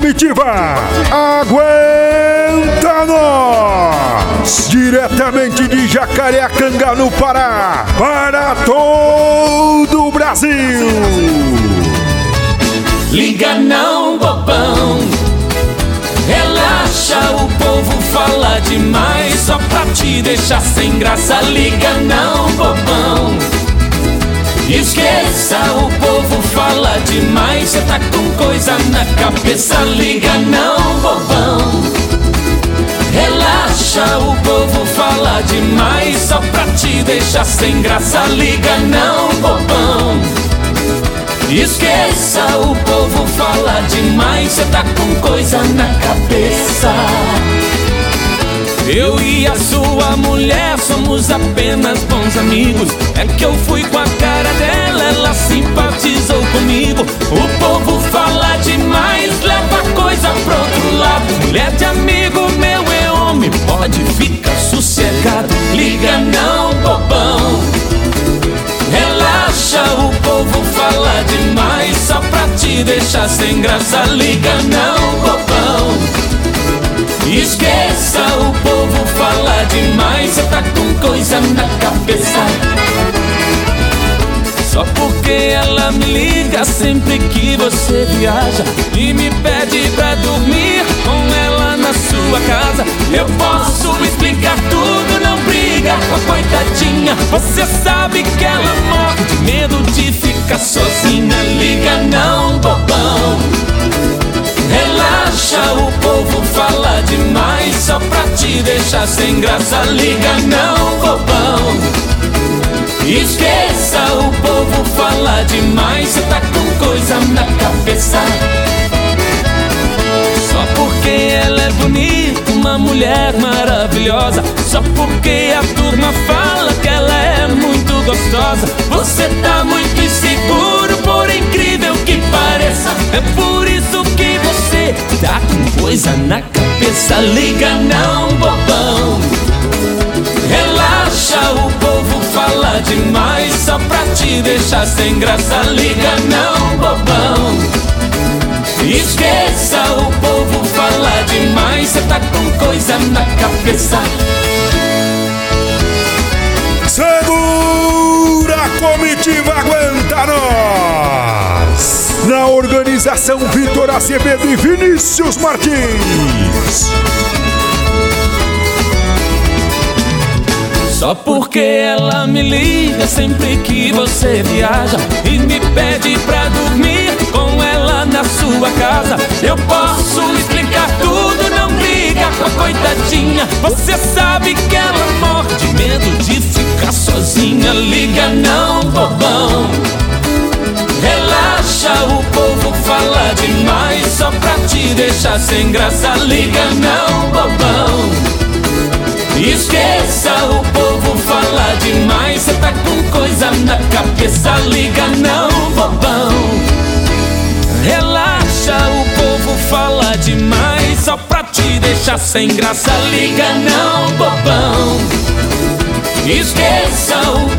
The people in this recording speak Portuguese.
comitiva aguenta nós, diretamente de Jacareacanga, no Pará, para todo o Brasil. Liga não, bobão, relaxa, o povo fala demais só pra te deixar sem graça. Liga não, bobão, esqueça, o povo fala demais, cê tá com coisa na cabeça. Liga não, bobão, relaxa, o povo fala demais só pra te deixar sem graça. Liga não, bobão, esqueça, o povo fala demais, cê tá com coisa na cabeça. Eu e a sua mulher somos apenas bons amigos. É que eu fui com a cara dela, ela simpatizou comigo. O povo fala demais, leva a coisa pro outro lado. Mulher de amigo meu é homem, pode ficar sossegado. Liga não, bobão, relaxa, o povo fala demais só pra te deixar sem graça. Liga não, bobão, esqueça, o povo fala demais, cê tá com coisa na cabeça. Só porque ela me liga sempre que você viaja e me pede pra dormir com ela na sua casa. Eu posso explicar tudo, não briga com a coitadinha. Você sabe que ela morre de medo de ficar sozinha. Liga não, bobão, relaxa, o povo fala demais só pra te deixar sem graça. Liga não, bobão, esqueça, o povo fala demais, cê tá com coisa na cabeça. Só porque ela é bonita, uma mulher maravilhosa, só porque a turma fala que ela é muito gostosa, você tá muito inseguro, por incrível que pareça. É por isso que você tá com coisa na cabeça. Liga não, bobão, relaxa, o povo fala demais só pra te deixar sem graça. Liga não, bobão, esqueça, o povo fala demais, cê tá com coisa na cabeça. Segura a comitiva, aguenta nós. Na organização Vitor Azevedo e Vinícius Martins. Só porque ela me liga sempre que você viaja e me pede pra dormir com ela na sua casa. Eu posso explicar tudo, não briga com a coitadinha. Você sabe que ela morre de medo de ficar sozinha. Liga não, bobão, relaxa, o povo fala demais só pra te deixar sem graça. Liga não, bobão, esqueça, o povo fala demais, cê tá com coisa na cabeça. Liga não, bobão, relaxa, o povo fala demais só pra te deixar sem graça. Liga não, bobão, esqueça, o